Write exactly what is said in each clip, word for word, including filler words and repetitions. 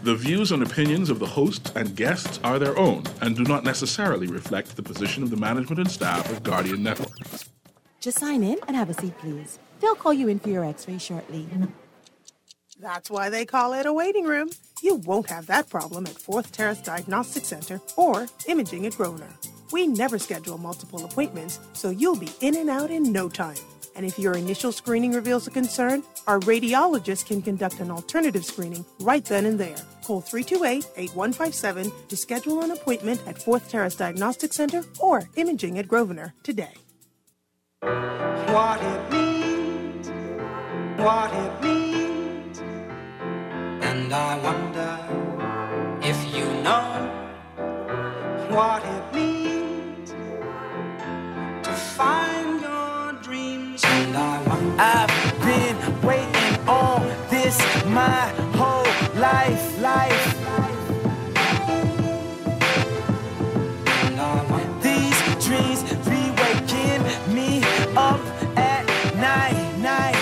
The views and opinions of the host and guests are their own and do not necessarily reflect the position of the management and staff of Guardian Network. Just sign in and have a seat, please. They'll call you in for your x-ray shortly. That's why they call it a waiting room. You won't have that problem at Fourth Terrace Diagnostic Center or Imaging at Grosvenor. We never schedule multiple appointments, so you'll be in and out in no time. And if your initial screening reveals a concern, our radiologist can conduct an alternative screening right then and there. Call three two eight, eight one five seven to schedule an appointment at Fourth Terrace Diagnostic Center or Imaging at Grosvenor today. What it means, what it means, and I wonder if you know what it means to find your dreams. And I wonder, I've been waiting on this my whole life, life. And I wonder, these dreams be waking me up at night, night.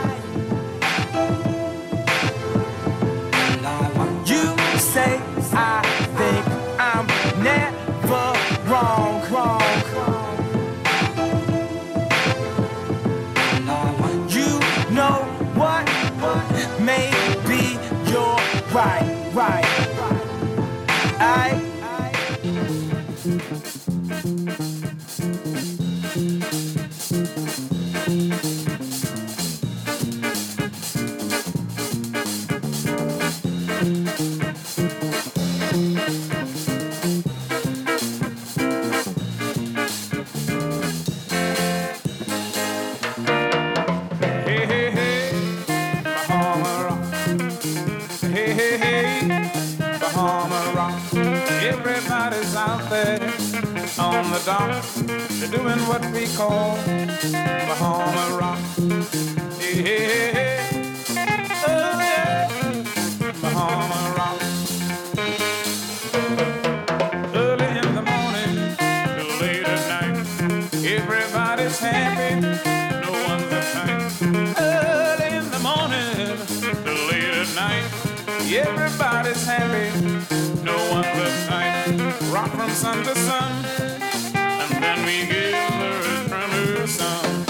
And I wonder, you say I think I'm never wrong, wrong. And I wonder, you know what? Maybe you're right, right. I. Everybody's out there on the dock. They're doing what we call Bahama rock. Hey, hey, hey, oh yeah, Bahama rock. Early in the morning till late at night, everybody's happy, no one's uptight. Early in the morning till late at night, everybody's happy, no one's uptight. Rock from sun to sun, and then we give her a tremor song.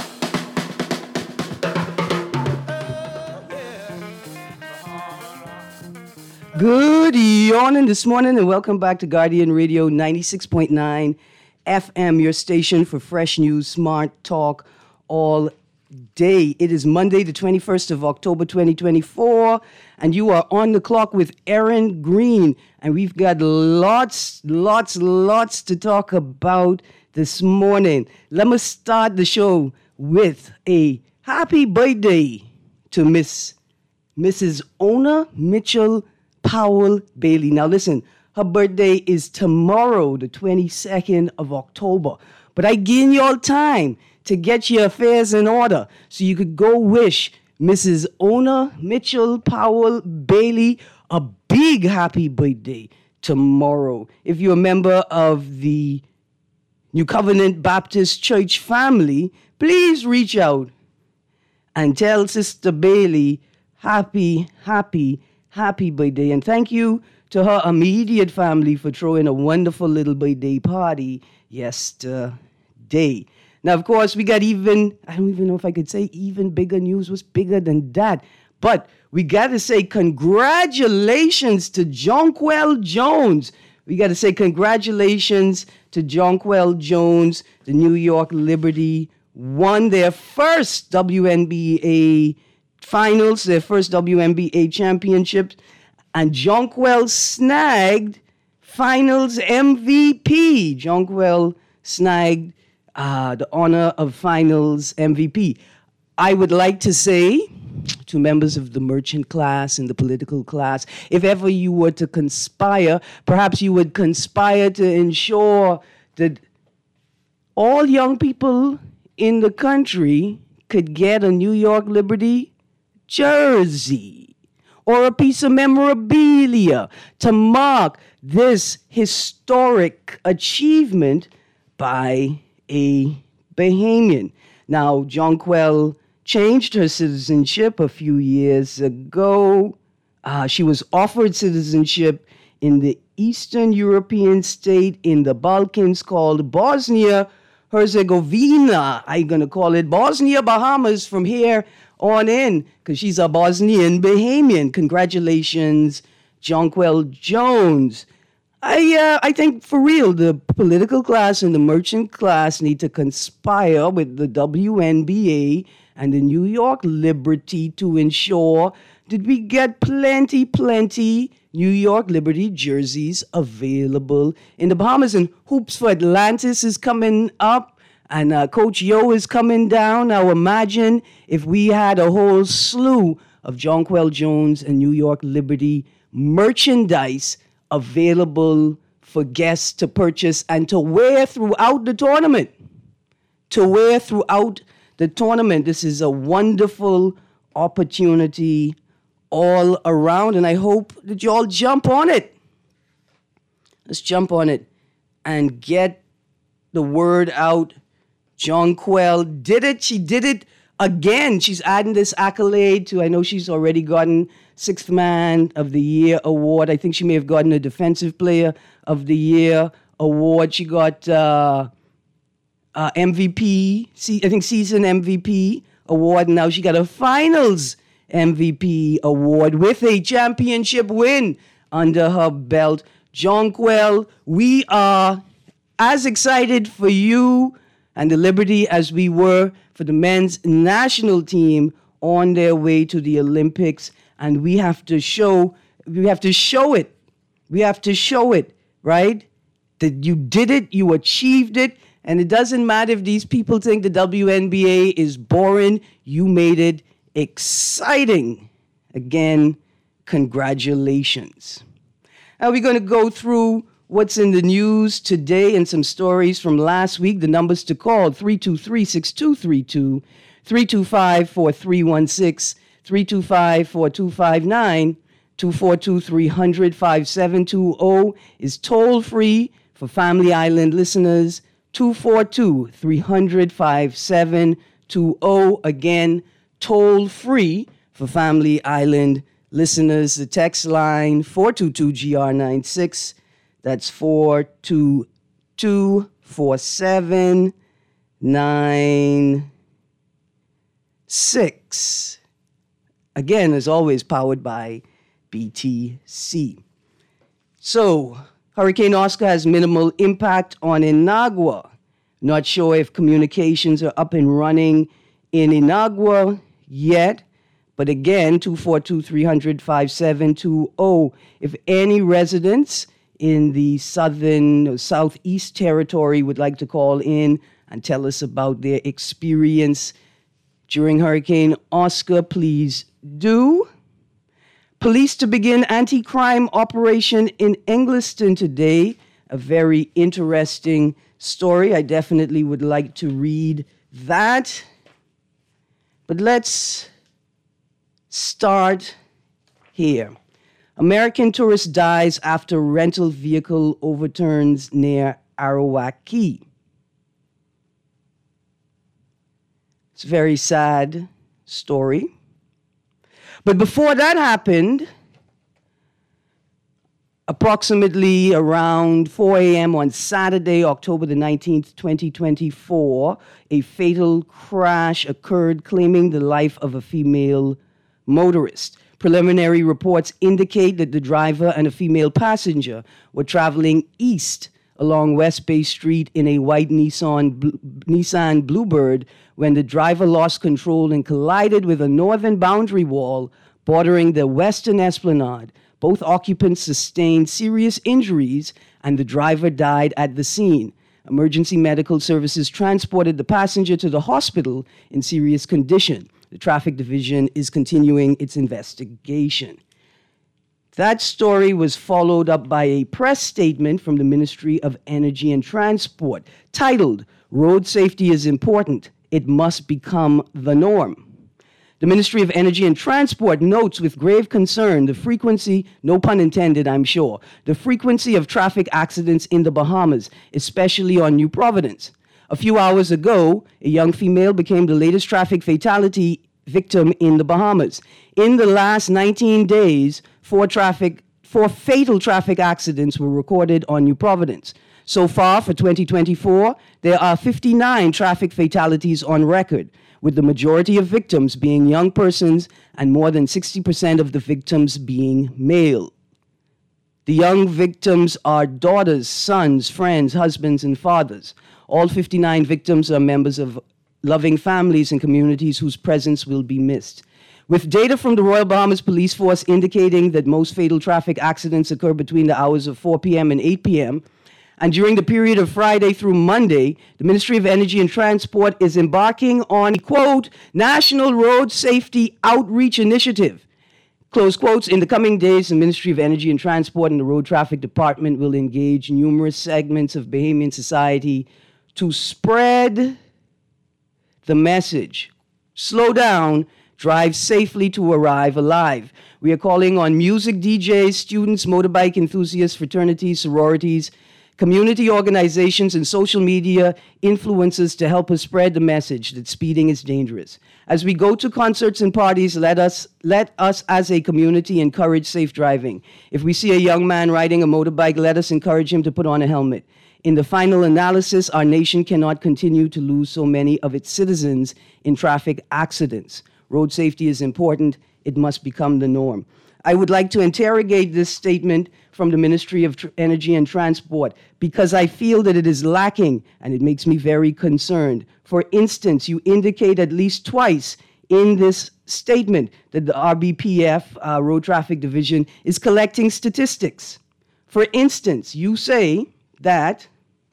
Good morning this morning, and welcome back to Guardian Radio ninety-six point nine F M, your station for fresh news, smart talk all day. It is Monday, the twenty-first of October, twenty twenty-four, and you are on the clock with Aaron Green, and we've got lots, lots, lots to talk about this morning. Let me start the show with a happy birthday to Miss Missus Ona Mitchell Powell Bailey. Now listen, her birthday is tomorrow, the twenty-second of October, but I give y'all time to get your affairs in order so you could go wish Missus Ona Mitchell Powell Bailey a big happy birthday tomorrow. If you're a member of the New Covenant Baptist Church family, please reach out and tell Sister Bailey happy, happy, happy birthday. And thank you to her immediate family for throwing a wonderful little birthday party yesterday. Now, of course, we got even, I don't even know if I could say even bigger news was bigger than that. But we got to say congratulations to Jonquel Jones. We got to say congratulations to Jonquel Jones. The New York Liberty won their first W N B A finals, their first W N B A championship. And Jonquel snagged finals M V P. Jonquel snagged Uh, the honor of finals M V P. I would like to say to members of the merchant class and the political class, if ever you were to conspire, perhaps you would conspire to ensure that all young people in the country could get a New York Liberty jersey or a piece of memorabilia to mark this historic achievement by a Bahamian. Now, Jonquel changed her citizenship a few years ago, Uh, she was offered citizenship in the Eastern European state in the Balkans called Bosnia Herzegovina. I'm going to call it Bosnia Bahamas from here on in because she's a Bosnian Bahamian. Congratulations, Jonquel Jones. I uh, I think for real, the political class and the merchant class need to conspire with the W N B A and the New York Liberty to ensure that we get plenty, plenty New York Liberty jerseys available in the Bahamas. And Hoops for Atlantis is coming up, and uh, Coach Yo is coming down. Now imagine if we had a whole slew of Jonquel Jones and New York Liberty merchandise available for guests to purchase and to wear throughout the tournament. To wear throughout the tournament. This is a wonderful opportunity all around, and I hope that you all jump on it. Let's jump on it and get the word out. Jonquel did it. She did it again. She's adding this accolade to, I know she's already gotten Sixth Man of the Year award. I think she may have gotten a Defensive Player of the Year award. She got uh, uh, M V P, I think Season M V P award. And now she got a Finals M V P award with a championship win under her belt. Jonquel, we are as excited for you and the Liberty as we were for the men's national team on their way to the Olympics. And we have to show, we have to show it. We have to show it, right? That you did it, you achieved it, and it doesn't matter if these people think the W N B A is boring. You made it exciting. Again, congratulations. Now we're going to go through what's in the news today and some stories from last week. The numbers to call, three two three, six two three two, three two five, four three one six, three two five, four two five nine, two four two, three hundred, five seven two zero is toll-free for Family Island listeners, two four two, three hundred, five seven two zero. Again, toll-free for Family Island listeners. The text line, four two two G R ninety-six. That's four two two, four seven nine six. Again, as always, powered by B T C. So, Hurricane Oscar has minimal impact on Inagua. Not sure if communications are up and running in Inagua yet. But again, two four two, three hundred, five seven two zero. If any residents in the southern or southeast territory would like to call in and tell us about their experience during Hurricane Oscar, please do. Police to begin anti-crime operation in Engliston today. A very interesting story. I definitely would like to read that. But let's start here. American tourist dies after rental vehicle overturns near Arawak Key. It's a very sad story. But before that happened, approximately around four a.m. on Saturday, October the nineteenth, twenty twenty-four, a fatal crash occurred claiming the life of a female motorist. Preliminary reports indicate that the driver and a female passenger were traveling east along West Bay Street in a white Nissan, Bl- Nissan Bluebird when the driver lost control and collided with a northern boundary wall bordering the western esplanade. Both occupants sustained serious injuries and the driver died at the scene. Emergency medical services transported the passenger to the hospital in serious condition. The traffic division is continuing its investigation. That story was followed up by a press statement from the Ministry of Energy and Transport titled, "Road Safety is Important. It must become the norm." The Ministry of Energy and Transport notes with grave concern the frequency, no pun intended, I'm sure, the frequency of traffic accidents in the Bahamas, especially on New Providence. A few hours ago, a young female became the latest traffic fatality victim in the Bahamas. In the last nineteen days, four traffic, four fatal traffic accidents were recorded on New Providence. So far, for twenty twenty-four, there are fifty-nine traffic fatalities on record, with the majority of victims being young persons and more than sixty percent of the victims being male. The young victims are daughters, sons, friends, husbands, and fathers. All fifty-nine victims are members of loving families and communities whose presence will be missed. With data from the Royal Bahamas Police Force indicating that most fatal traffic accidents occur between the hours of four p.m. and eight p.m., and during the period of Friday through Monday, the Ministry of Energy and Transport is embarking on, quote, National Road Safety Outreach Initiative. Close quotes, in the coming days, the Ministry of Energy and Transport and the Road Traffic Department will engage numerous segments of Bahamian society to spread the message. Slow down, drive safely to arrive alive. We are calling on music D Js, students, motorbike enthusiasts, fraternities, sororities, community organizations, and social media influencers to help us spread the message that speeding is dangerous. As we go to concerts and parties, let us, let us as a community encourage safe driving. If we see a young man riding a motorbike, let us encourage him to put on a helmet. In the final analysis, our nation cannot continue to lose so many of its citizens in traffic accidents. Road safety is important. It must become the norm. I would like to interrogate this statement from the Ministry of Tr- Energy and Transport because I feel that it is lacking and it makes me very concerned. For instance, you indicate at least twice in this statement that the R B P F, uh, Road Traffic Division, is collecting statistics. For instance, you say that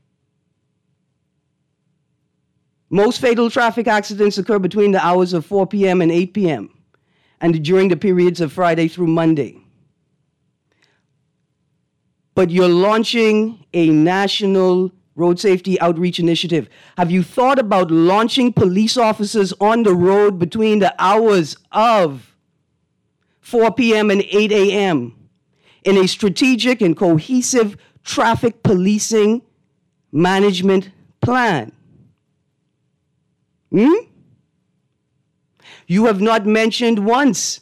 most fatal traffic accidents occur between the hours of four p.m. and eight p.m. and during the periods of Friday through Monday. But you're launching a national road safety outreach initiative. Have you thought about launching police officers on the road between the hours of four p.m. and eight a.m. in a strategic and cohesive traffic policing management plan? Hmm? You have not mentioned once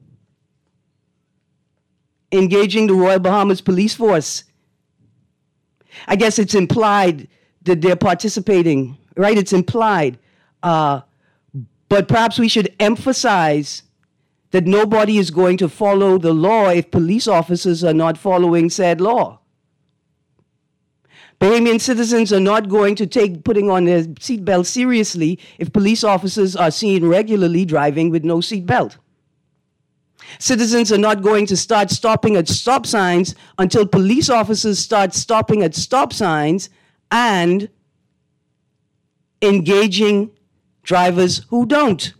engaging the Royal Bahamas Police Force. I guess it's implied that they're participating, right? It's implied. Uh, but perhaps we should emphasize that nobody is going to follow the law if police officers are not following said law. Bahamian citizens are not going to take putting on their seatbelt seriously if police officers are seen regularly driving with no seatbelt. Citizens are not going to start stopping at stop signs until police officers start stopping at stop signs and engaging drivers who don't.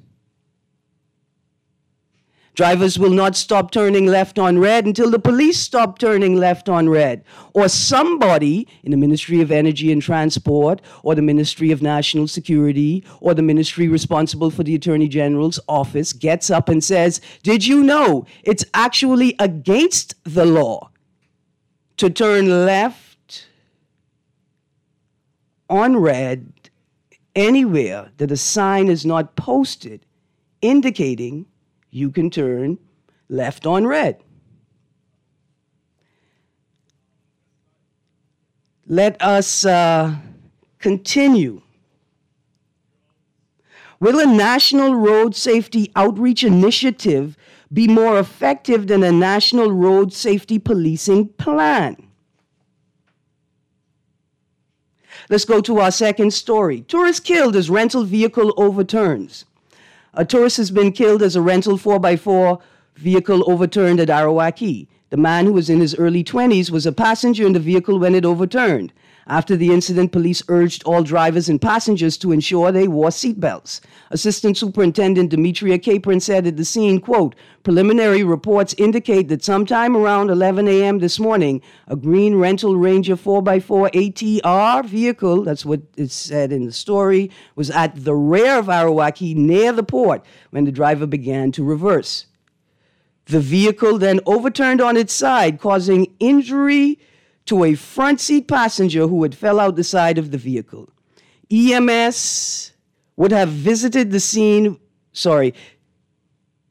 Drivers will not stop turning left on red until the police stop turning left on red. Or somebody in the Ministry of Energy and Transport, or the Ministry of National Security, or the ministry responsible for the Attorney General's office gets up and says, did you know it's actually against the law to turn left on red anywhere that a sign is not posted indicating you can turn left on red? Let us uh, continue. Will a national road safety outreach initiative be more effective than a national road safety policing plan? Let's go to our second story. Tourist killed as rental vehicle overturns. A tourist has been killed as a rental four by four vehicle overturned at Arawak. The man, who was in his early twenties, was a passenger in the vehicle when it overturned. After the incident, police urged all drivers and passengers to ensure they wore seatbelts. Assistant Superintendent Demetria Capron said at the scene, quote, preliminary reports indicate that sometime around eleven a.m. this morning, a green rental Ranger four by four A T R vehicle, that's what it said in the story, was at the rear of Arawak near the port when the driver began to reverse. The vehicle then overturned on its side, causing injury to a front seat passenger who had fell out the side of the vehicle. E M S would have visited the scene, sorry,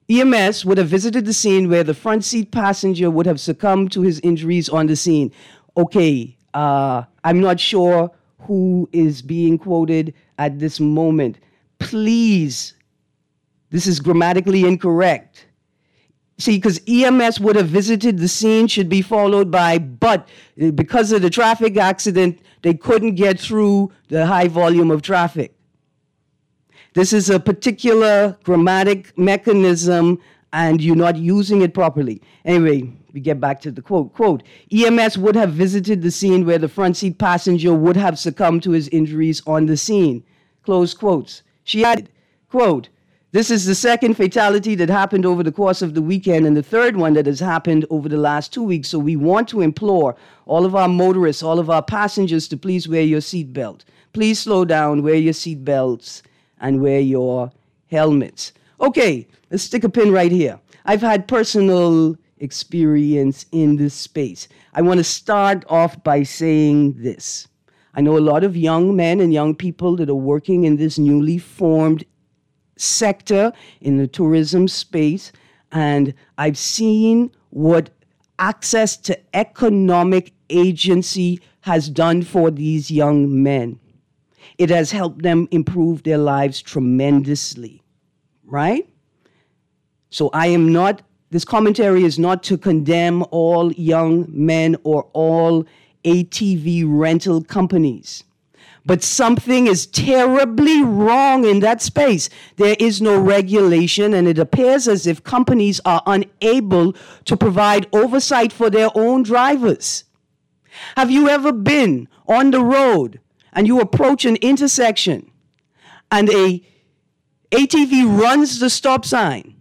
E M S would have visited the scene where the front seat passenger would have succumbed to his injuries on the scene. Okay, uh, I'm not sure who is being quoted at this moment. Please, this is grammatically incorrect. See, because E M S would have visited the scene should be followed by, but because of the traffic accident, they couldn't get through the high volume of traffic. This is a particular grammatic mechanism, and you're not using it properly. Anyway, we get back to the quote. Quote, E M S would have visited the scene where the front seat passenger would have succumbed to his injuries on the scene. Close quotes. She added, quote, this is the second fatality that happened over the course of the weekend and the third one that has happened over the last two weeks. So we want to implore all of our motorists, all of our passengers to please wear your seatbelt. Please slow down, wear your seatbelts, and wear your helmets. Okay, let's stick a pin right here. I've had personal experience in this space. I want to start off by saying this. I know a lot of young men and young people that are working in this newly formed sector in the tourism space, and I've seen what access to economic agency has done for these young men. It has helped them improve their lives tremendously, right? So I am not, this commentary is not to condemn all young men or all A T V rental companies. But something is terribly wrong in that space. There is no regulation, and it appears as if companies are unable to provide oversight for their own drivers. Have you ever been on the road and you approach an intersection and a A T V runs the stop sign,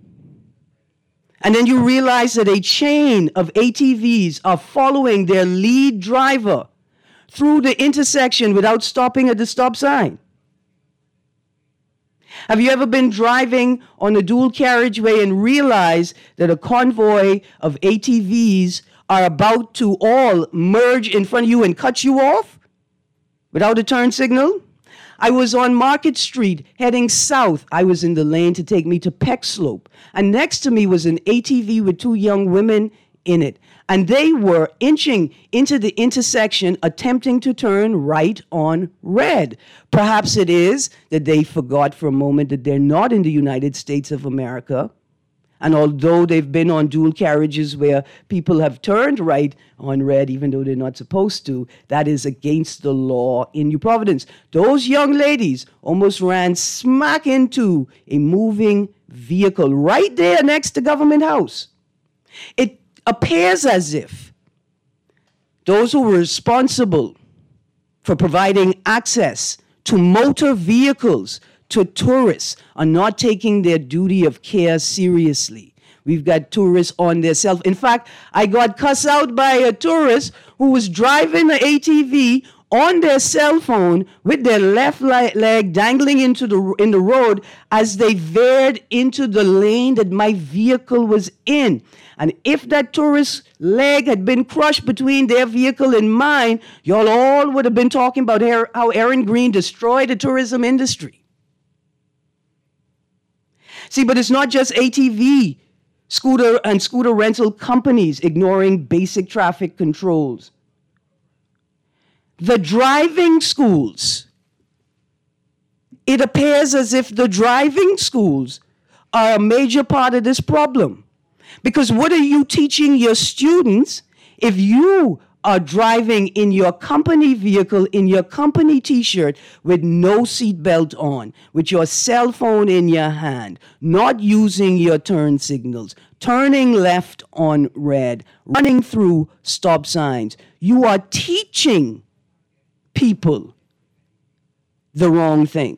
and then you realize that a chain of A T Vs are following their lead driver through the intersection without stopping at the stop sign? Have you ever been driving on a dual carriageway and realized that a convoy of A T Vs are about to all merge in front of you and cut you off without a turn signal? I was on Market Street heading south. I was in the lane to take me to Peck Slope, and next to me was an A T V with two young women in it. And they were inching into the intersection, attempting to turn right on red. Perhaps it is that they forgot for a moment that they're not in the United States of America. And although they've been on dual carriages where people have turned right on red, even though they're not supposed to, that is against the law in New Providence. Those young ladies almost ran smack into a moving vehicle right there next to Government House. It appears as if those who were responsible for providing access to motor vehicles to tourists are not taking their duty of care seriously. We've got tourists on their cell phone. In fact, I got cussed out by a tourist who was driving an A T V on their cell phone with their left leg dangling into the in the road as they veered into the lane that my vehicle was in. And if that tourist's leg had been crushed between their vehicle and mine, y'all all would have been talking about how Aaron Green destroyed the tourism industry. See, but it's not just A T V, scooter and scooter rental companies ignoring basic traffic controls. The driving schools, it appears as if the driving schools are a major part of this problem. Because what are you teaching your students if you are driving in your company vehicle, in your company t-shirt, with no seatbelt on, with your cell phone in your hand, not using your turn signals, turning left on red, running through stop signs? You are teaching people the wrong thing.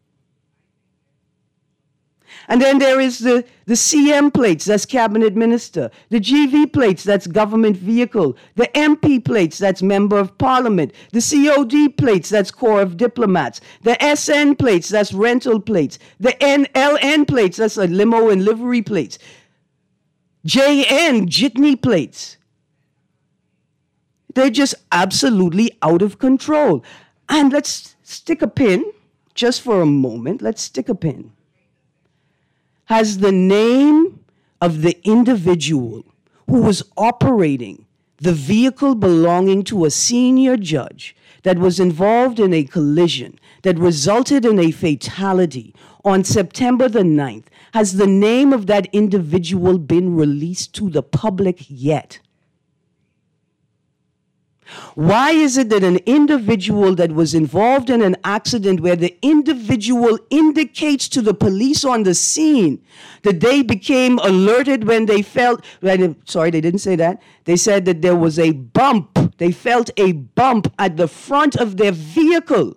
And then there is the, the C M plates, that's cabinet minister. The G V plates, that's government vehicle. The M P plates, that's member of parliament. The C O D plates, that's corps of diplomats. The S N plates, that's rental plates. The N L N plates, that's a limo and livery plates. J N, jitney plates. They're just absolutely out of control. And let's stick a pin, just for a moment, let's stick a pin. Has the name of the individual who was operating the vehicle belonging to a senior judge that was involved in a collision that resulted in a fatality on September the ninth, has the name of that individual been released to the public yet? Why is it that an individual that was involved in an accident where the individual indicates to the police on the scene that they became alerted when they felt, sorry, they didn't say that. They said that there was a bump. They felt a bump at the front of their vehicle.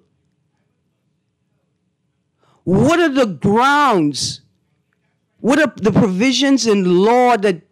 What are the grounds? What are the provisions in law that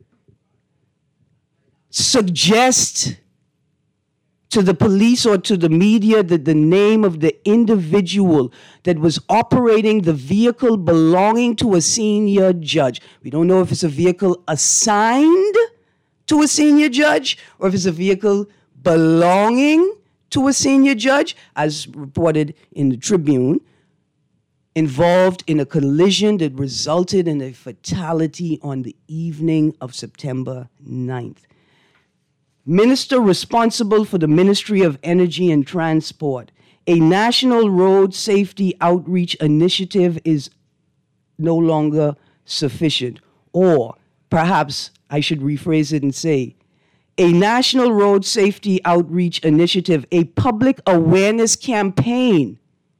suggest to the police or to the media that the name of the individual that was operating the vehicle belonging to a senior judge? We don't know if it's a vehicle assigned to a senior judge or if it's a vehicle belonging to a senior judge, as reported in the Tribune, involved in a collision that resulted in a fatality on the evening of September ninth. Minister responsible for the Ministry of Energy and Transport, a national road safety outreach initiative is no longer sufficient. Or perhaps I should rephrase it and say, a national road safety outreach initiative, a public awareness campaign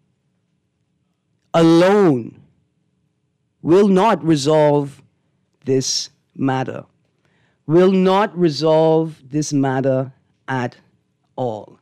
alone will not resolve this matter. Will not resolve this matter at all.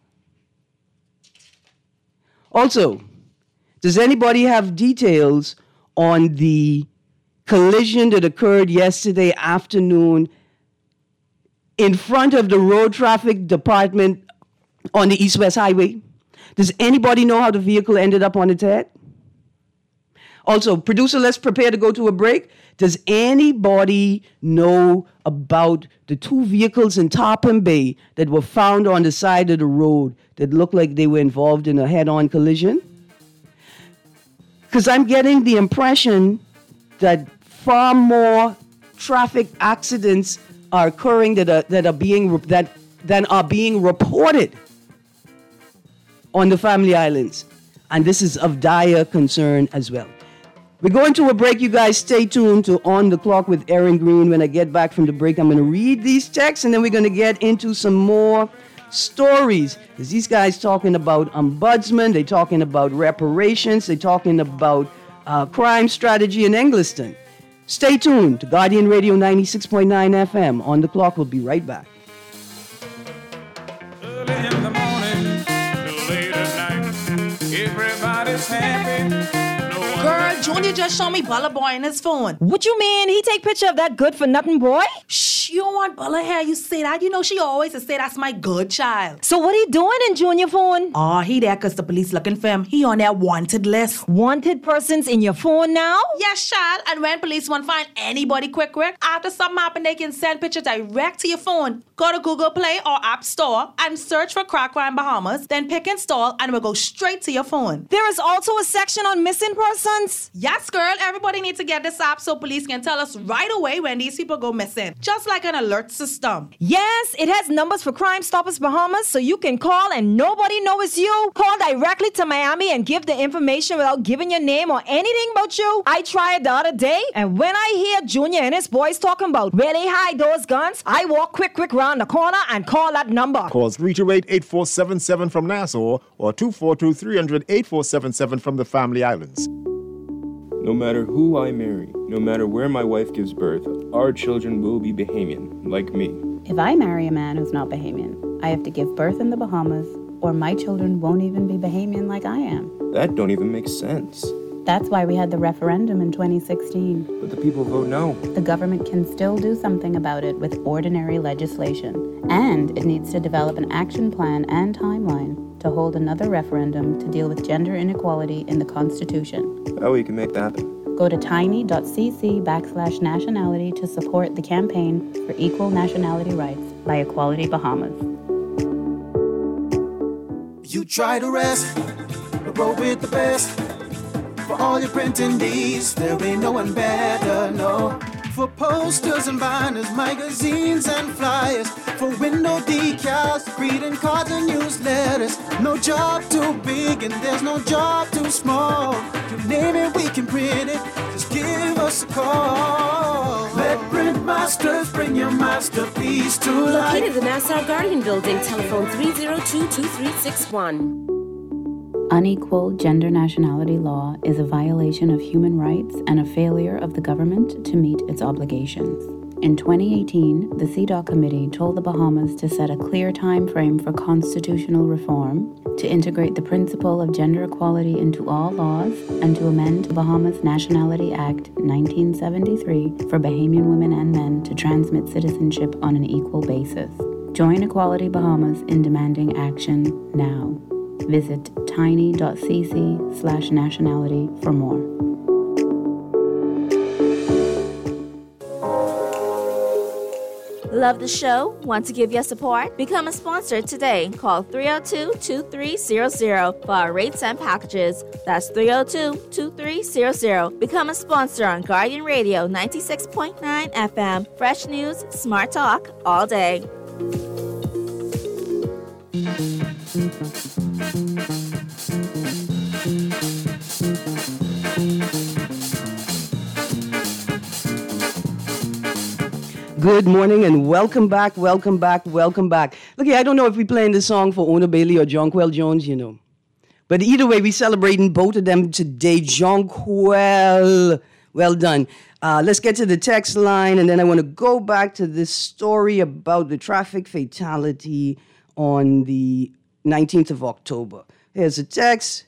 Also, does anybody have details on the collision that occurred yesterday afternoon in front of the Road Traffic Department on the East-West Highway? Does anybody know how the vehicle ended up on its head? Also, producer, let's prepare to go to a break. Does anybody know about the two vehicles in Topham Bay that were found on the side of the road that looked like they were involved in a head-on collision? Because I'm getting the impression that far more traffic accidents are occurring that are, that are being that than are being reported on the Family Islands, and this is of dire concern as well. We're going to a break. You guys stay tuned to On the Clock with Aaron Green. When I get back from the break, I'm going to read these texts, and then we're going to get into some more stories. Because these guys talking about ombudsman, they're talking about reparations, they're talking about uh, crime strategy in Engliston. Stay tuned to Guardian Radio ninety-six point nine F M. On the Clock, we'll be right back. Early in the morning, till late at night, everybody's happy. Girl, Junior just showed me Bella Boy in his phone. What you mean? He take picture of that good-for-nothing boy? Shh, you don't want Bella here. You say that. You know she always say that's my good child. So what he doing in Junior phone? Oh, he there because the police looking for him. He on their wanted list. Wanted persons in your phone now? Yes, child. And when police want to find anybody quick, quick, after something happen, they can send pictures direct to your phone. Go to Google Play or App Store and search for Crack Crime Bahamas. Then pick install and it will go straight to your phone. There is also a section on missing persons. Yes, girl. Everybody needs to get this app so police can tell us right away when these people go missing. Just like an alert system. Yes, it has numbers for Crime Stoppers Bahamas, so you can call and nobody knows it's you. Call directly to Miami and give the information without giving your name or anything about you. I tried the other day, and when I hear Junior and his boys talking about where they hide those guns, I walk quick, quick round the corner and call that number. Call three two eight, eight four seven seven from Nassau or two four two, three hundred, eight four seven seven from the Family Islands. No matter who I marry, no matter where my wife gives birth, our children will be Bahamian, like me. If I marry a man who's not Bahamian, I have to give birth in the Bahamas, or my children won't even be Bahamian like I am. That don't even make sense. That's why we had the referendum in twenty sixteen. But the people vote no. The government can still do something about it with ordinary legislation. And it needs to develop an action plan and timeline to hold another referendum to deal with gender inequality in the Constitution. How we can make that happen? Go to tiny.cc backslash nationality to support the campaign for equal nationality rights by Equality Bahamas. You try to rest, but roll with the best. For all your printing needs, there ain't no one better, no. For posters and banners, magazines and flyers. For window decals, greeting cards and newsletters. No job too big and there's no job too small. You name it, we can print it. Just give us a call. Let Print Masters bring your masterpiece to life. Located in the Nassau Guardian Building, telephone three oh two, two three six one. Unequal gender nationality law is a violation of human rights and a failure of the government to meet its obligations. In twenty eighteen, the C D O C Committee told the Bahamas to set a clear time frame for constitutional reform, to integrate the principle of gender equality into all laws, and to amend the Bahamas Nationality Act nineteen seventy-three for Bahamian women and men to transmit citizenship on an equal basis. Join Equality Bahamas in demanding action now. Visit tiny.cc slash nationality for more. Love the show? Want to give your support? Become a sponsor today. Call three oh two, two three zero zero for our rates and packages. That's three oh two, two three zero zero. Become a sponsor on Guardian Radio ninety-six point nine F M. Fresh news, smart talk, all day. Good morning and welcome back, welcome back, welcome back. Look here, I don't know if we're playing this song for Ona Bailey or Jonquel Jones, you know. But either way, we're celebrating both of them today. Jonquel, well done. Uh, let's get to the text line, and then I want to go back to this story about the traffic fatality on the nineteenth of October. Here's a text.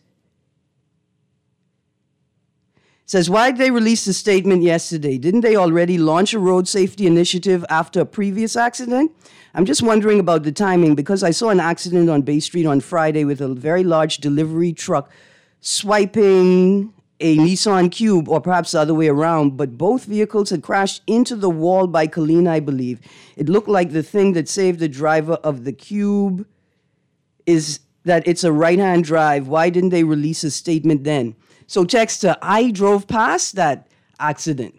It says, why did they release the statement yesterday? Didn't they already launch a road safety initiative after a previous accident? I'm just wondering about the timing because I saw an accident on Bay Street on Friday with a very large delivery truck swiping a Nissan Cube, or perhaps the other way around, but both vehicles had crashed into the wall by Colleen, I believe. It looked like the thing that saved the driver of the Cube is that it's a right-hand drive. Why didn't they release a statement then? So Texter, I drove past that accident.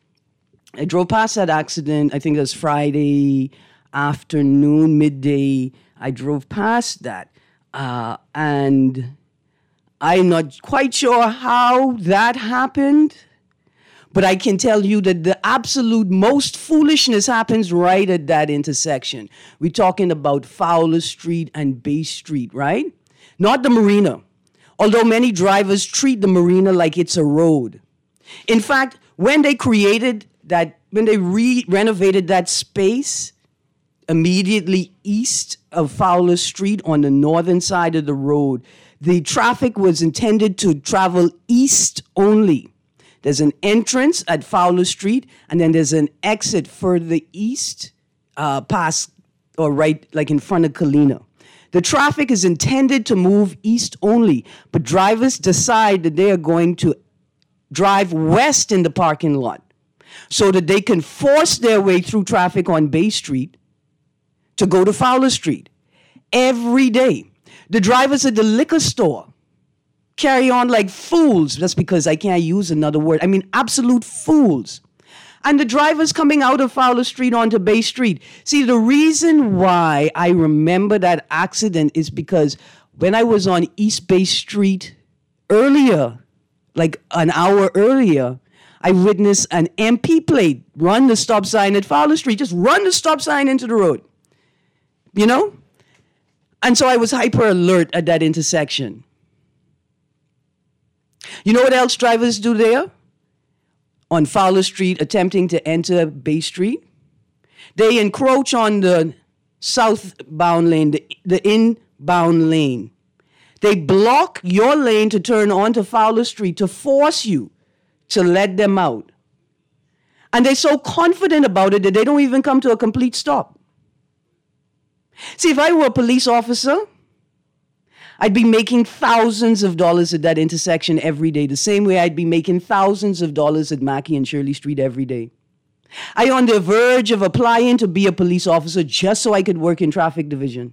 I drove past that accident, I think it was Friday afternoon, midday. I drove past that. Uh, and I'm not quite sure how that happened, but I can tell you that the absolute most foolishness happens right at that intersection. We're talking about Fowler Street and Bay Street, right? Not the marina. Although many drivers treat the marina like it's a road. In fact, when they created that, when they re-renovated that space immediately east of Fowler Street on the northern side of the road, the traffic was intended to travel east only. There's an entrance at Fowler Street, and then there's an exit further east, uh, past or right, like in front of Kalina. The traffic is intended to move east only, but drivers decide that they are going to drive west in the parking lot so that they can force their way through traffic on Bay Street to go to Fowler Street. Every day, the drivers at the liquor store carry on like fools. That's because I can't use another word. I mean, absolute fools. And the drivers coming out of Fowler Street onto Bay Street. See, the reason why I remember that accident is because when I was on East Bay Street earlier, like an hour earlier, I witnessed an M P plate run the stop sign at Fowler Street. Just run the stop sign into the road. You know? And so I was hyper alert at that intersection. You know what else drivers do there? On Fowler Street, attempting to enter Bay Street. They encroach on the southbound lane, the, the inbound lane. They block your lane to turn onto Fowler Street to force you to let them out. And they're so confident about it that they don't even come to a complete stop. See, if I were a police officer, I'd be making thousands of dollars at that intersection every day, the same way I'd be making thousands of dollars at Mackey and Shirley Street every day. I'm on the verge of applying to be a police officer just so I could work in traffic division.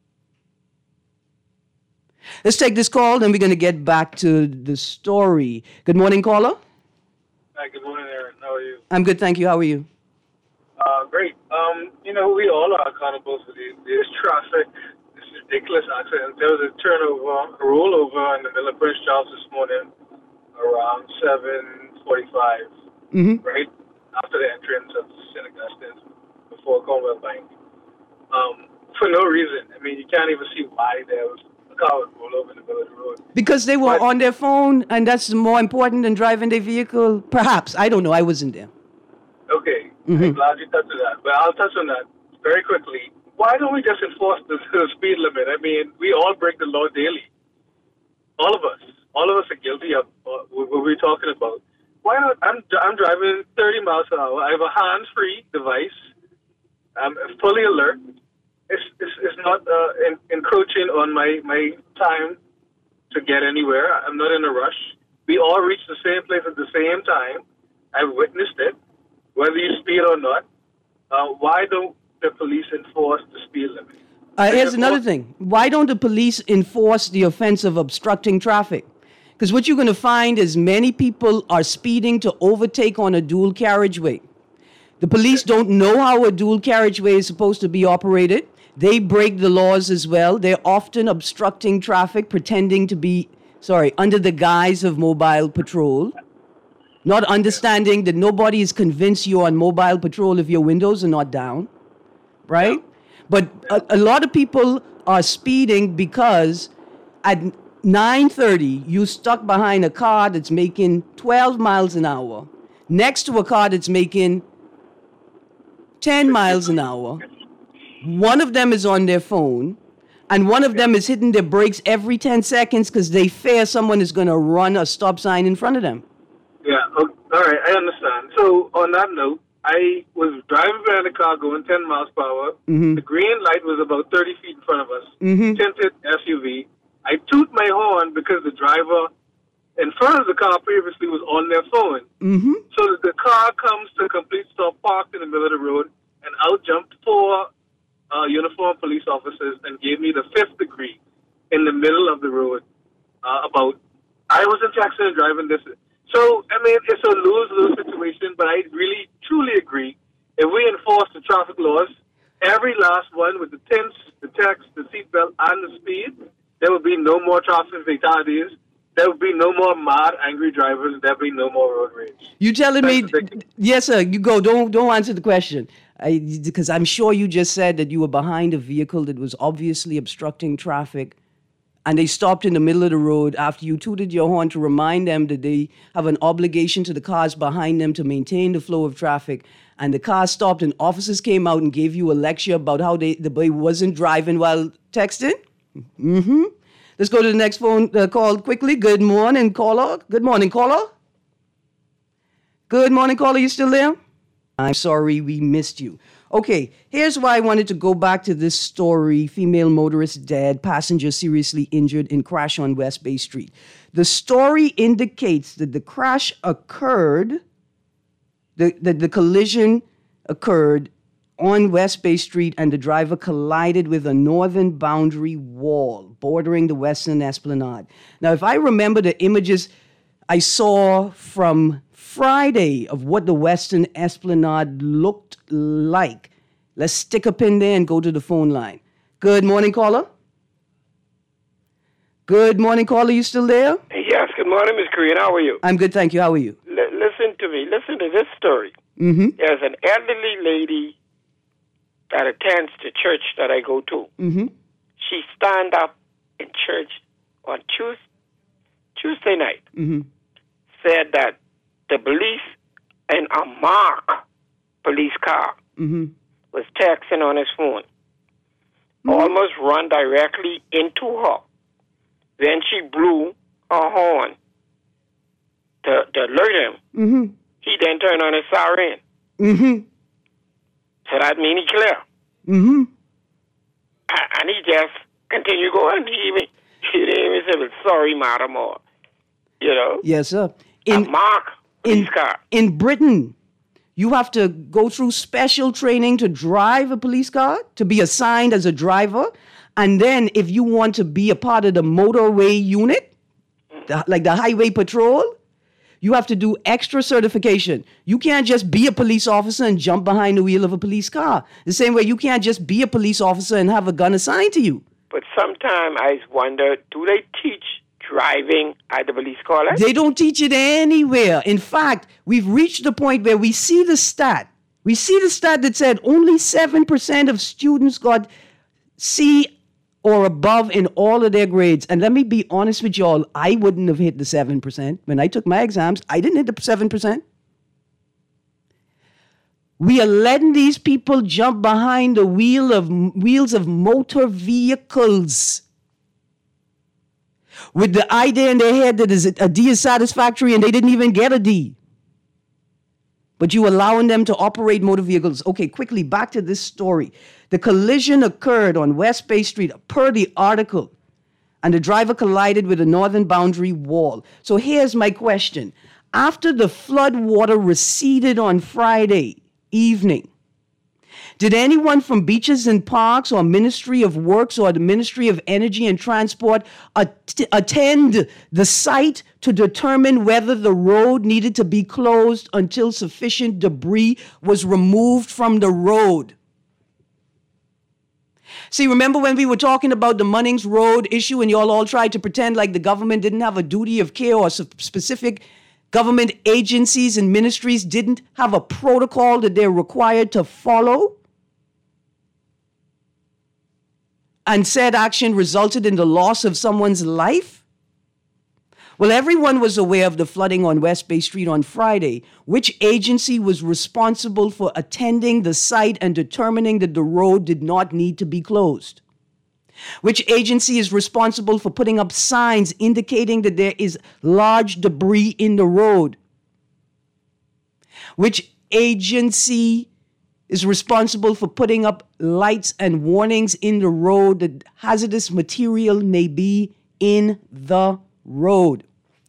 Let's take this call, then we're going to get back to the story. Good morning, caller. Hi, good morning, Aaron. How are you? I'm good, thank you. How are you? Uh, great. Um, you know, we all are accountable for these, this traffic, this ridiculous accident. There was a turnover, a rollover in the middle of Prince Charles this morning around seven forty-five, Mm-hmm. right? After the entrance of Saint Augustine before Commonwealth Bank. Um, for no reason. I mean, you can't even see why there was a car would roll over in the middle of the road. Because they were But- on their phone, and that's more important than driving their vehicle. Perhaps. I don't know. I wasn't there. Okay, Mhm. I'm glad you touched on that. But I'll touch on that very quickly. Why don't we just enforce the, the speed limit? I mean, we all break the law daily. All of us. All of us are guilty of uh, what we're talking about. Why not? I'm, I'm driving thirty miles an hour. I have a hands-free device. I'm fully alert. It's, it's, it's not uh, en- encroaching on my, my time to get anywhere. I'm not in a rush. We all reach the same place at the same time. I've witnessed it. Whether you speed or not, uh, why don't the police enforce the speed limit? Uh, here's another thing. Why don't the police enforce the offense of obstructing traffic? Because what you're going to find is many people are speeding to overtake on a dual carriageway. The police don't know how a dual carriageway is supposed to be operated. They break the laws as well. They're often obstructing traffic, pretending to be, sorry, under the guise of mobile patrol. Not understanding that nobody is convinced you're on mobile patrol if your windows are not down, right? But a, a lot of people are speeding because at nine thirty, you stuck behind a car that's making twelve miles an hour, next to a car that's making ten miles an hour. One of them is on their phone, and one of them is hitting their brakes every ten seconds because they fear someone is going to run a stop sign in front of them. Yeah, okay, all right, I understand. So on that note, I was driving behind a car going ten miles per hour. Mhm. The green light was about thirty feet in front of us. Mhm. Tinted S U V. I toot my horn because the driver in front of the car previously was on their phone. Mm-hmm. So that the car comes to a complete stop, parked in the middle of the road, and out jumped four uh, uniformed police officers and gave me the fifth degree in the middle of the road uh, about, I was in Jackson and driving this. So, I mean, it's a lose-lose situation, but I really, truly agree. If we enforce the traffic laws, every last one with the tints, the text, the seatbelt, and the speed, there will be no more traffic fatalities. There will be no more mad, angry drivers. There will be no more road rage. You telling me? Yes, sir. You go. Don't don't answer the question, because I'm sure you just said that you were behind a vehicle that was obviously obstructing traffic, and they stopped in the middle of the road after you tooted your horn to remind them that they have an obligation to the cars behind them to maintain the flow of traffic. And the car stopped, and officers came out and gave you a lecture about how they the boy wasn't driving while texting. Mm-hmm. Let's go to the next phone uh, call quickly. Good morning, caller. Good morning, caller. Good morning, caller. You still there? I'm sorry we missed you. Okay, here's why I wanted to go back to this story. Female motorist dead, passenger seriously injured in crash on West Bay Street. The story indicates that the crash occurred, the, the, the collision occurred on West Bay Street, and the driver collided with a northern boundary wall bordering the Western Esplanade. Now, if I remember the images I saw from Friday of what the Western Esplanade looked like, let's stick a pin there and go to the phone line. Good morning, caller. Good morning, caller. You still there? Yes, good morning, Miz Korean. How are you? I'm good, thank you. How are you? L- listen to me. Listen to this story. Mm-hmm. There's an elderly lady that attends the church that I go to. Mm-hmm. She stand up in church on Tuesday, Tuesday night, Mm-hmm. said that the police in a marked police car Mm-hmm. was texting on his phone, Mm-hmm. almost run directly into her. Then she blew her horn to, to alert him. Mm-hmm. He then turned on his siren. Mm-hmm. So that means he clear. Mm-hmm. And he just continued going. He even, he didn't even say, well, sorry, madam, or, you know. Yes, sir. In, a mark police in, car. in Britain, you have to go through special training to drive a police car, to be assigned as a driver. And then if you want to be a part of the motorway unit, the, like the highway patrol, You have to do extra certification. You can't just be a police officer and jump behind the wheel of a police car. The same way you can't just be a police officer and have a gun assigned to you. But sometimes I wonder, do they teach driving at the police college? They don't teach it anywhere. In fact, we've reached the point where we see the stat. We see the stat that said only seven percent of students got C or above in all of their grades. And let me be honest with y'all, I wouldn't have hit the seven percent. When I took my exams, I didn't hit the seven percent. We are letting these people jump behind the wheel of wheels of motor vehicles with the idea in their head that a D is satisfactory and they didn't even get a D. But you allowing them to operate motor vehicles. Okay, quickly, back to this story. The collision occurred on West Bay Street, per the article, and the driver collided with a northern boundary wall. So here's my question. After the flood water receded on Friday evening, did anyone from Beaches and Parks or Ministry of Works or the Ministry of Energy and Transport at- attend the site to determine whether the road needed to be closed until sufficient debris was removed from the road? See, remember when we were talking about the Munnings Road issue and y'all all tried to pretend like the government didn't have a duty of care or specific government agencies and ministries didn't have a protocol that they're required to follow? And said action resulted in the loss of someone's life? Well, everyone was aware of the flooding on West Bay Street on Friday. Which agency was responsible for attending the site and determining that the road did not need to be closed? Which agency is responsible for putting up signs indicating that there is large debris in the road? Which agency is responsible for putting up lights and warnings in the road that hazardous material may be in the road?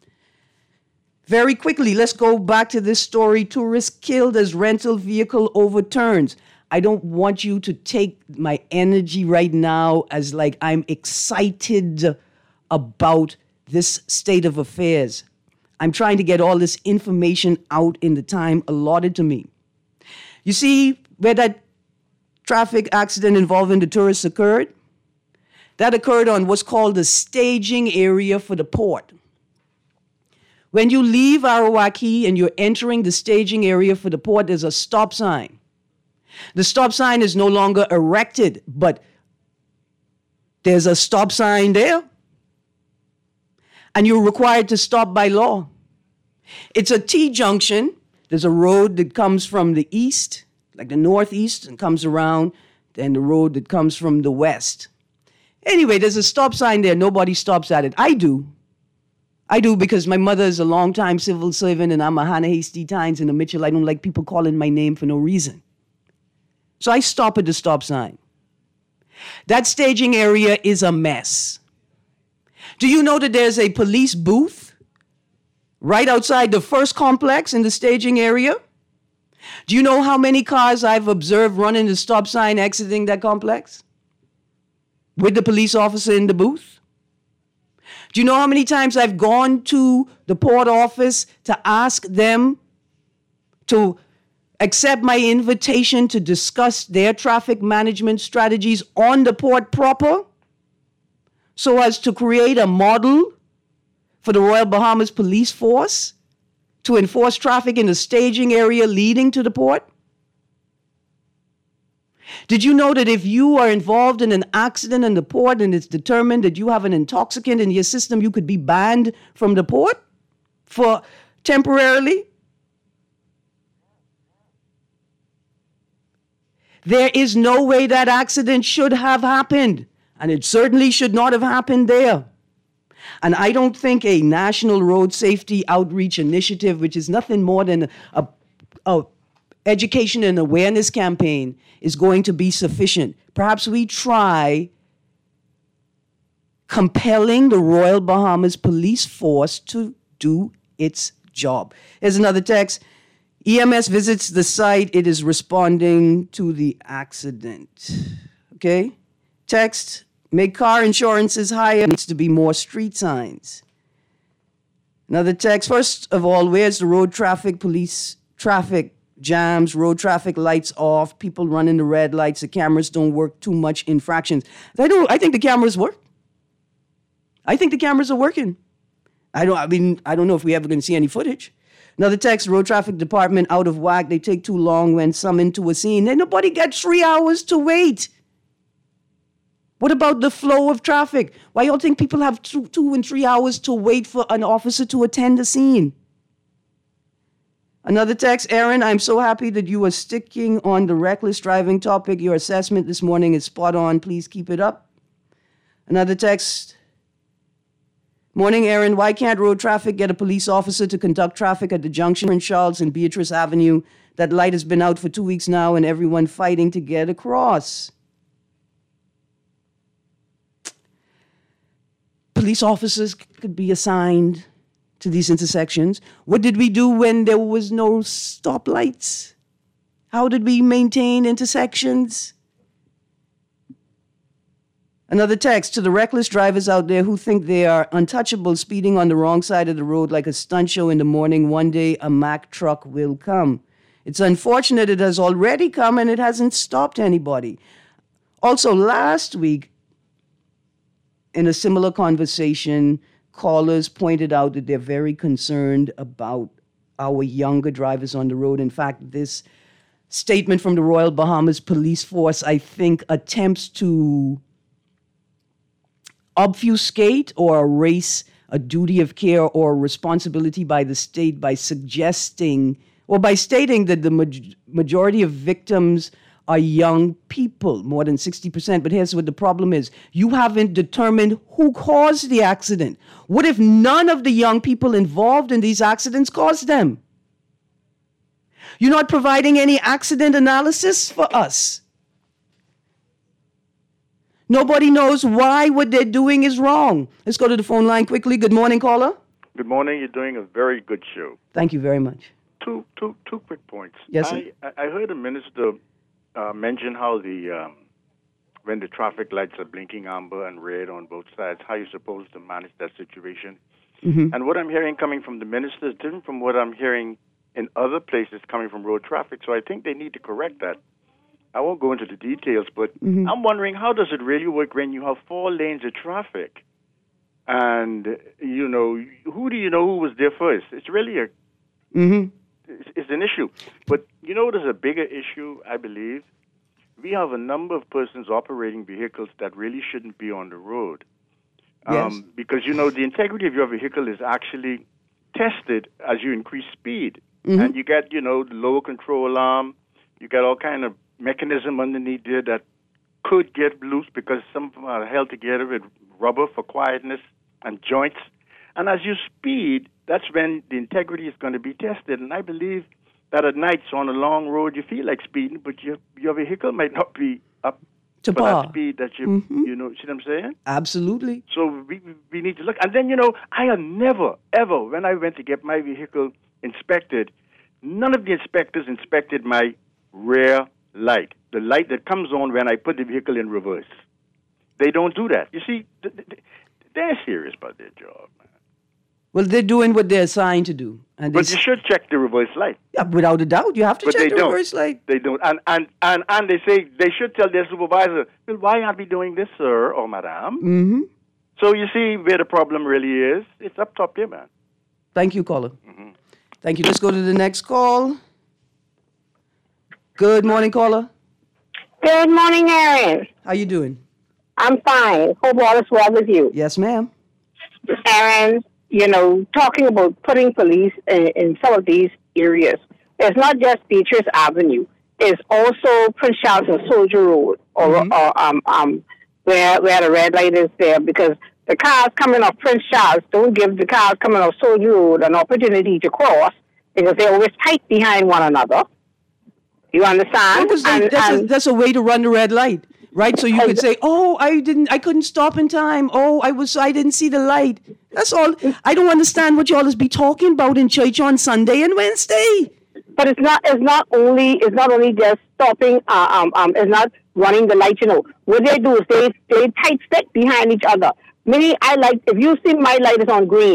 Very quickly, let's go back to this story. Tourist killed as rental vehicle overturns. I don't want you to take my energy right now as like I'm excited about this state of affairs. I'm trying to get all this information out in the time allotted to me. You see where that traffic accident involving the tourists occurred? That occurred on what's called the staging area for the port. When you leave Arawaki and you're entering the staging area for the port, there's a stop sign. The stop sign is no longer erected, but there's a stop sign there. And you're required to stop by law. It's a T-junction. There's a road that comes from the east, like the northeast, and comes around, then the road that comes from the west. Anyway, there's a stop sign there. Nobody stops at it. I do. I do because my mother is a longtime civil servant and I'm a Hannah Hasty Tynes and a Mitchell. I don't like people calling my name for no reason. So I stop at the stop sign. That staging area is a mess. Do you know that there's a police booth right outside the first complex in the staging area? Do you know how many cars I've observed running the stop sign exiting that complex? With the police officer in the booth? Do you know how many times I've gone to the port office to ask them to accept my invitation to discuss their traffic management strategies on the port proper so as to create a model for the Royal Bahamas Police Force to enforce traffic in the staging area leading to the port? Did you know that if you are involved in an accident in the port and it's determined that you have an intoxicant in your system, you could be banned from the port for temporarily? There is no way that accident should have happened, and it certainly should not have happened there. And I don't think a national road safety outreach initiative, which is nothing more than a, a education and awareness campaign, is going to be sufficient. Perhaps we try compelling the Royal Bahamas Police Force to do its job. Here's another text. E M S visits the site. It is responding to the accident. Okay? Text. Make car insurances higher. Needs to be more street signs. Another text. First of all, where's the road traffic police traffic jams, road traffic lights off, people running the red lights, the cameras don't work, too much infractions. I don't I think the cameras work. I think the cameras are working. I don't I mean, I don't know if we ever going to see any footage. Another text, road traffic department out of whack. They take too long when some into a scene. Then nobody gets three hours to wait. What about the flow of traffic? Why y'all think people have two, two and three hours to wait for an officer to attend the scene? Another text, Aaron, I'm so happy that you are sticking on the reckless driving topic. Your assessment this morning is spot on. Please keep it up. Another text, morning, Aaron, why can't road traffic get a police officer to conduct traffic at the junction in Charles and Beatrice Avenue? That light has been out for two weeks now and everyone fighting to get across. Police officers could be assigned to these intersections. What did we do when there was no stoplights? How did we maintain intersections? Another text to the reckless drivers out there who think they are untouchable, speeding on the wrong side of the road like a stunt show in the morning. One day a Mack truck will come. It's unfortunate it has already come and it hasn't stopped anybody. Also, last week, in a similar conversation, callers pointed out that they're very concerned about our younger drivers on the road. In fact, this statement from the Royal Bahamas Police Force, I think, attempts to obfuscate or erase a duty of care or responsibility by the state by suggesting or by stating that the ma- majority of victims are young people, more than sixty percent. But here's what the problem is. You haven't determined who caused the accident. What if none of the young people involved in these accidents caused them? You're not providing any accident analysis for us. Nobody knows why what they're doing is wrong. Let's go to the phone line quickly. Good morning, caller. Good morning. You're doing a very good show. Thank you very much. Two, two, two quick points. Yes, sir. I, I heard a minister Uh, mention how the um, when the traffic lights are blinking amber and red on both sides, how you're supposed to manage that situation. Mm-hmm. And what I'm hearing coming from the minister is different from what I'm hearing in other places coming from road traffic. So I think they need to correct that. I won't go into the details, but mm-hmm. I'm wondering, how does it really work when you have four lanes of traffic? And, you know, who do you know who was there first? It's really a... Mm-hmm. It's an issue. But you know there's a bigger issue, I believe? We have a number of persons operating vehicles that really shouldn't be on the road. Um, yes. Because, you know, the integrity of your vehicle is actually tested as you increase speed. Mm-hmm. And you get, you know, the lower control arm. You get all kind of mechanism underneath there that could get loose because some of them are held together with rubber for quietness and joints. And as you speed, that's when the integrity is going to be tested. And I believe that at nights on a long road, you feel like speeding, but your your vehicle might not be up to for par. that speed that you, Mm-hmm. you know, see what I'm saying? Absolutely. So we we need to look. And then, you know, I have never, ever, when I went to get my vehicle inspected, none of the inspectors inspected my rear light, the light that comes on when I put the vehicle in reverse. They don't do that. You see, they're serious about their job. Well, they're doing what they're assigned to do. And But they you should check the reverse light. Yeah, without a doubt. You have to But check they the don't. reverse light. They don't. And, and, and, and they say they should tell their supervisor, well, why aren't we doing this, sir or madam? Mm-hmm. So you see where the problem really is. It's up top here, man. Thank you, caller. Mm-hmm. Thank you. Let's go to the next call. Good morning, caller. Good morning, Aaron. How you doing? I'm fine. Hope all is well with you. Yes, ma'am. Aaron, you know, talking about putting police in, in some of these areas, it's not just Beatrice Avenue. It's also Prince Charles and Soldier Road, or, Mm-hmm. or um, um, where where the red light is there, because the cars coming off Prince Charles don't give the cars coming off Soldier Road an opportunity to cross because they're always tight behind one another. You understand? Because they, And- that's, a, and- that's a way to run the red light, right? So you could say, "Oh, I didn't, I couldn't stop in time. Oh, I was, I didn't see the light." That's all. I don't understand what y'all is be talking about in church on Sunday and Wednesday. But it's not. It's not only. It's not only just stopping. Uh, um, um. It's not running the light. You know what they do is they they tight stick behind each other. Meaning, I like if you see my light is on green,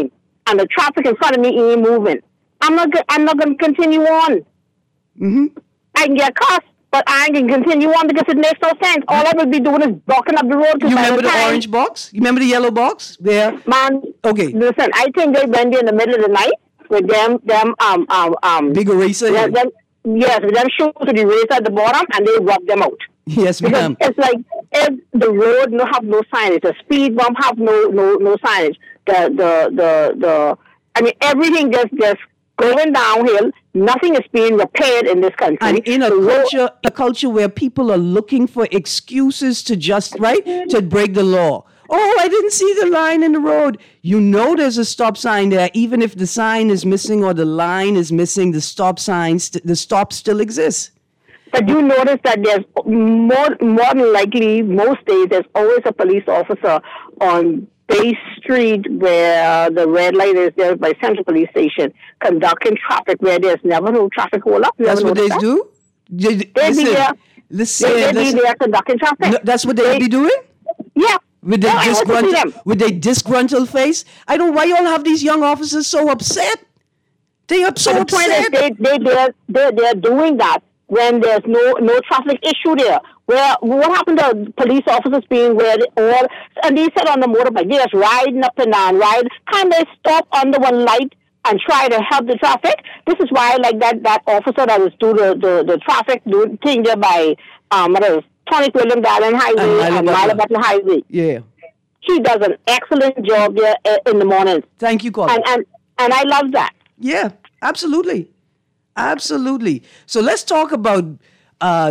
and the traffic in front of me ain't moving. I'm not. Go- I'm not going to continue on. Mm-hmm. I can get cost, but I can continue on because it makes no sense. All I would be doing is blocking up the road. You remember the, the time, orange box? You remember the yellow box? Where? Man, okay. Listen, I think they went there in the middle of the night with them, them, um, um, um. Big eraser. Them, them, yes, with them shoes with the eraser at the bottom, and they rubbed them out. Yes, because ma'am. It's like if the road no have no signage, the speed bump have no no no signage. The the the the. I mean, everything just just going downhill. Nothing is being repaired in this country. And in a the culture, road, a culture where people are looking for excuses to just right to break the law. Oh, I didn't see the line in the road. You know there's a stop sign there, even if the sign is missing or the line is missing. The stop sign, st- the stop still exists. But you notice that there's more, more than likely, most days, there's always a police officer on Bay Street where the red light is there by Central Police Station conducting traffic where there's never no traffic hold up. That's what they that. do? They, They'd listen, be there. Listen, They'd listen. be there conducting traffic. No, that's what they'd they, be doing? Yeah. With their, no, disgruntled, with their disgruntled face? I don't know why y'all have these young officers so upset. They are so but the upset. point is they, they, they're, they're, they're doing that when there's no no traffic issue there. Where what happened to police officers being where they all and they sit on the motorbike, they're just riding up and down, ride. Can't they stop under one light and try to help the traffic? This is why I like that that officer that was do the, the, the traffic do thing there by um what is Tony William Dallin Highway and, and Mile Butler Highway. Yeah. He does an excellent job there in the mornings. Thank you, Colin. And, and and I love that. Yeah, absolutely. Absolutely. So let's talk about uh,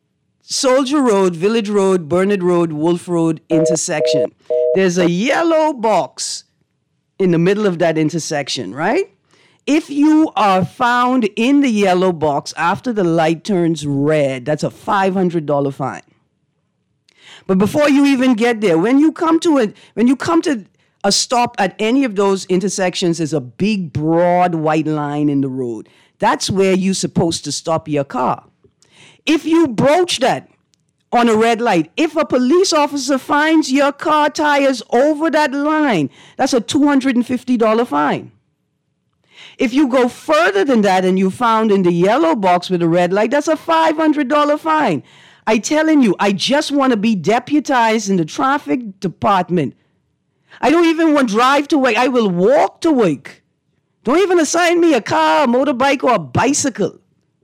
Soldier Road, Village Road, Burnett Road, Wolf Road intersection. There's a yellow box in the middle of that intersection, right? If you are found in the yellow box after the light turns red, that's a five hundred dollars fine. But before you even get there, when you come to it, when you come to a stop at any of those intersections, there's a big, broad white line in the road. That's where you're supposed to stop your car. If you broach that on a red light, if a police officer finds your car tires over that line, that's a two hundred fifty dollars fine. If you go further than that and you found in the yellow box with a red light, that's a five hundred dollars fine. I telling you, I just want to be deputized in the traffic department. I don't even want to drive to work. I will walk to work. Don't even assign me a car, a motorbike, or a bicycle.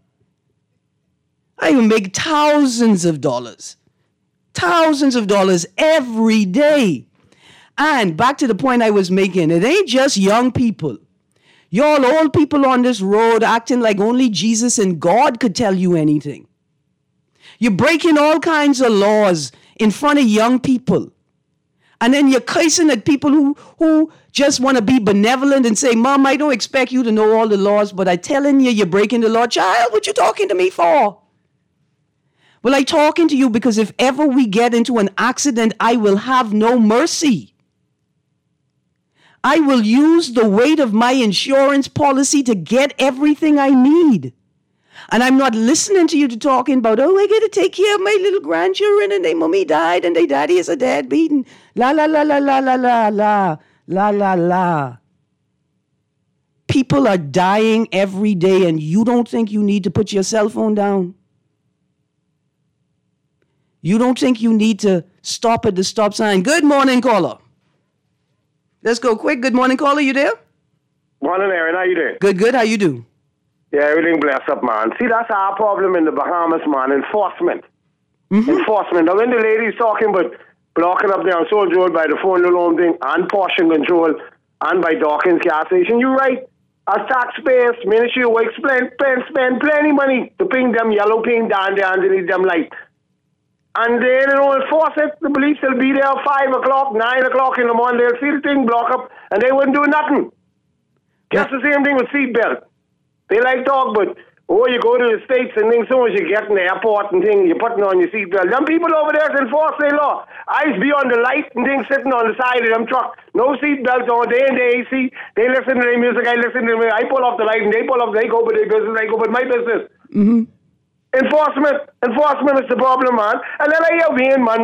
I will make thousands of dollars. Thousands of dollars every day. And back to the point I was making, it ain't just young people. Y'all old people on this road acting like only Jesus and God could tell you anything. You're breaking all kinds of laws in front of young people. And then you're cursing at people who, who just want to be benevolent and say, Mom, I don't expect you to know all the laws, but I'm telling you, you're breaking the law. Child, what you talking to me for? Well, I'm talking to you because if ever we get into an accident, I will have no mercy. I will use the weight of my insurance policy to get everything I need. And I'm not listening to you to talking about, oh, I got to take care of my little grandchildren and their mommy died and their daddy is a deadbeat and la, la, la, la, la, la, la, la, la, la, la. People are dying every day and you don't think you need to put your cell phone down? You don't think you need to stop at the stop sign? Good morning, caller. Let's go quick. Good morning, caller. You there? Morning, Aaron. How you doing? Good, good. How you do? Yeah, everything blessed up, man. See, that's our problem in the Bahamas, man. Enforcement. Mm-hmm. Enforcement. Now, when the lady's talking about blocking up there on Soldier Road by the phone alone thing and portion control and by Dawkins gas station, you're right. As taxpayers, Ministry of Works spend, spend, spend plenty money to ping them yellow paint down there underneath them lights. And they don't enforce it. The police will be there at five o'clock, nine o'clock in the morning. They'll see the thing block up and they wouldn't do nothing. Just the same thing with seatbelt. They like talk, but oh, you go to the States and then as soon as you get in the airport and things, you're putting on your seatbelt. Them people over there enforce their law. I used to be on the light and things sitting on the side of them truck. No seatbelts on. They in the A C. They listen to their music. I listen to them. I pull off the light and they pull off. They go with their business. I go with my business. Mm-hmm. Enforcement. Enforcement is the problem, man. And then I hear Wayne Monroe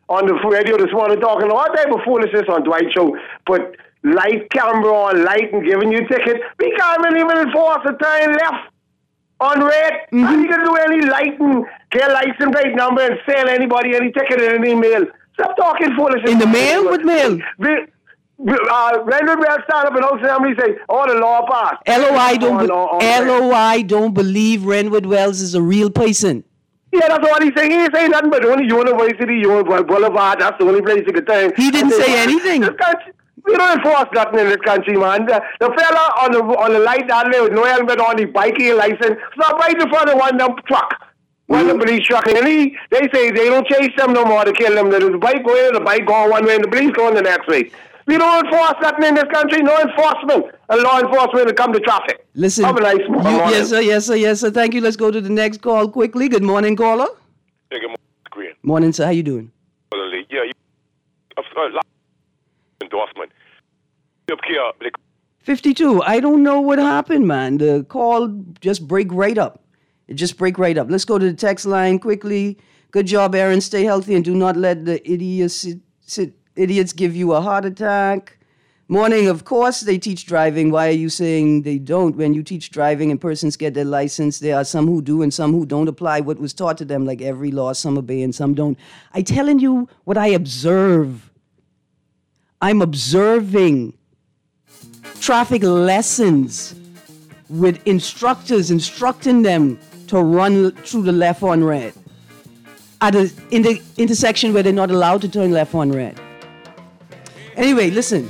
on the radio this morning talking all type of foolishness on Dwight Show. But light camera on light and giving you ticket. We can't even enforce a turn left on red. Mm-hmm. How you gonna do any lighting, get license plate number and sell anybody any ticket in an email? Stop talking foolishness. In the mail? What mail? We, we, uh, Renwood Wells stand up and House Assembly say, oh, the law passed. L O I don't, Oh, be- no, oh, L O I don't believe Renwood Wells is a real person. Yeah, that's what he's saying. He ain't saying nothing but only University, University Boulevard. That's the only place he could turn. He didn't say anything. This country, we don't enforce nothing in this country, man. The, the fella on the on the light down there with no helmet on, the biking license, stop right in front of one dump truck. One of the police truck. And he, they say they don't chase them no more to kill them. There's a bike going, the bike going one way, and the police going the next way. We don't enforce nothing in this country. No enforcement. And law enforcement to come to traffic. Listen. Have a nice you, morning. yes, sir, yes, sir, yes, sir. Thank you. Let's go to the next call quickly. Good morning, caller. Yeah, good morning, Green. Morning, sir. How you doing? Yeah, you, uh, uh, endorsement. Up here, like, fifty-two. I don't know what happened, man. The call just break right up. It just break right up. Let's go to the text line quickly. Good job, Aaron. Stay healthy and do not let the idiots, idiots give you a heart attack. Morning, of course, they teach driving. Why are you saying they don't? When you teach driving and persons get their license, there are some who do and some who don't apply what was taught to them, like every law, some obey and some don't. I telling you what I observe. I'm observing traffic lessons with instructors instructing them to run through the left on red at a, in the intersection where they're not allowed to turn left on red. Anyway, listen.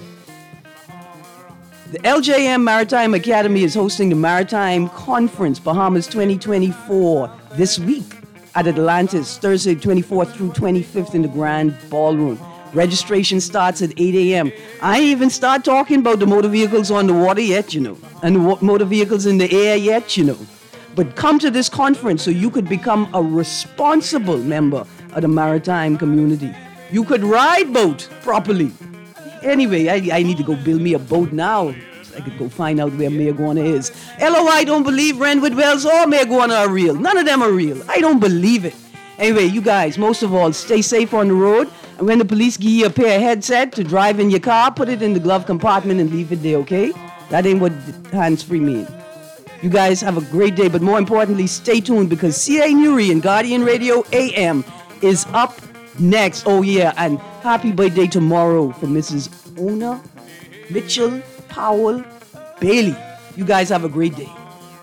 The L J M Maritime Academy is hosting the Maritime Conference, Bahamas twenty twenty-four, this week at Atlantis, Thursday twenty-fourth through twenty-fifth in the Grand Ballroom. Registration starts at eight a.m. I ain't even start talking about the motor vehicles on the water yet, you know, and the wa- motor vehicles in the air yet, you know. But come to this conference so you could become a responsible member of the maritime community. You could ride boat properly. Anyway, I, I need to go build me a boat now. So I could go find out where Mayaguana is. L O I don't believe Renwood Wells or Mayaguana are real. None of them are real. I don't believe it. Anyway, you guys, most of all, stay safe on the road. And when the police give you a pair of headset to drive in your car, put it in the glove compartment and leave it there, okay? That ain't what hands-free mean. You guys have a great day, but more importantly, stay tuned because C A Nuri and Guardian Radio A M is up next. Oh, yeah, and happy birthday tomorrow for Missus Ona Mitchell Powell Bailey. You guys have a great day.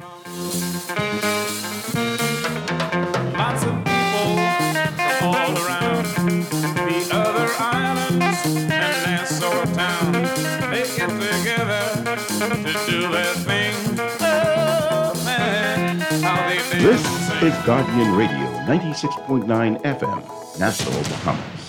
Lots of people all around the other islands and Nassau town. They get together to do their thing. Oh, man, how they dance. This is Guardian Radio, ninety-six point nine F M, Nassau, Bahamas.